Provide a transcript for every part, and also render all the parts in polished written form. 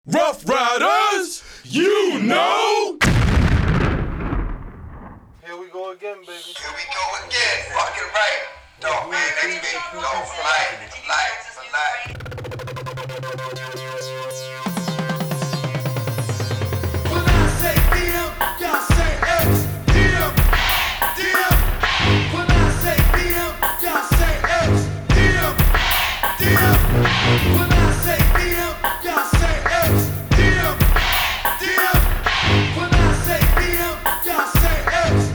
Rough Riders, you know. Here we go again, baby. Here we go again. Fucking right. Don't man, that's me. Don't light. When I say DM, y'all say X. DM. When I say DM, y'all say X. DM. When I say DM, y'all say X. DM. When I say DM, y'all say X.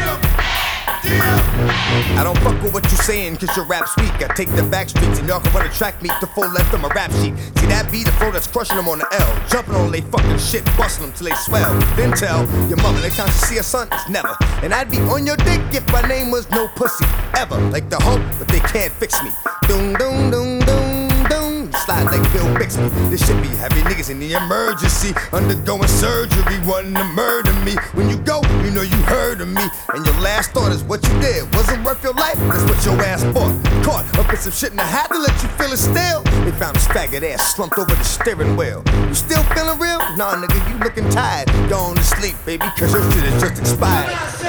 I don't fuck with what you saying, cause your rap's weak. I take the back streets and y'all can run a track meet the full length of my rap sheet. See that be the flow that's crushing them on the L. Jumping on they fucking shit, busting them till they swell. Then tell your mother next time she see her son, it's never. And I'd be on your dick if my name was no pussy, ever. Like the Hulk, but they can't fix me. Doom, doom, doom, doom, doom. Slide like Bill Bixby. This shit be heavy niggas in the emergency, undergoing surgery, wanting to murder me. When you go, you know you heard of me. And your last thought is what you did wasn't worth your life, that's what your ass bought. Caught up in some shit and I had to let you feel it still. They found his faggot ass slumped over the steering wheel. You still feeling real? Nah, nigga, you looking tired. Going to sleep, baby, cause your shit is just expired.